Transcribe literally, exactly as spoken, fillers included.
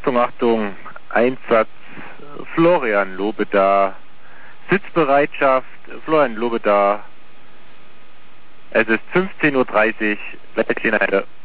Achtung, Achtung, Einsatz Florian Lobeda. Sitzbereitschaft Florian Lobeda. Es ist fünfzehn Uhr dreißig, Plättchen